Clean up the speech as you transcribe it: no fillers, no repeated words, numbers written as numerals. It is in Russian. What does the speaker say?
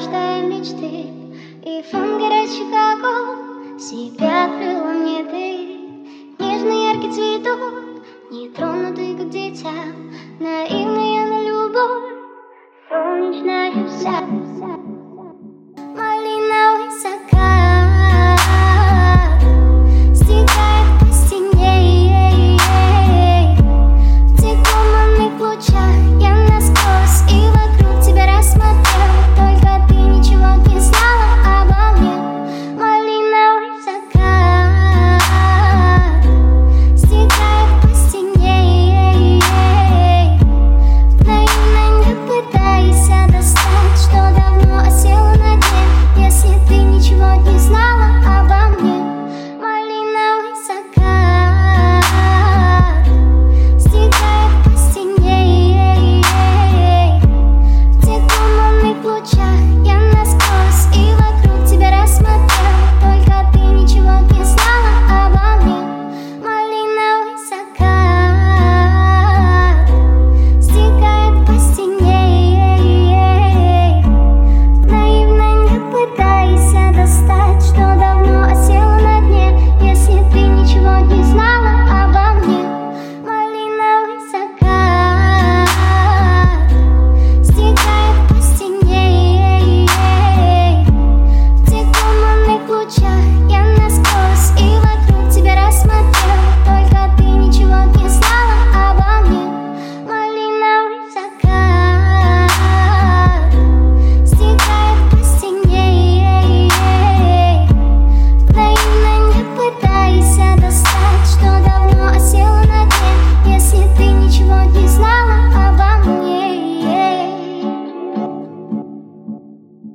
рождая мечты. И фон горячих огонь себя открыла мне ты. Нежный яркий цветок, нетронутый, как дитя, наивная на любовь, солнечная вся.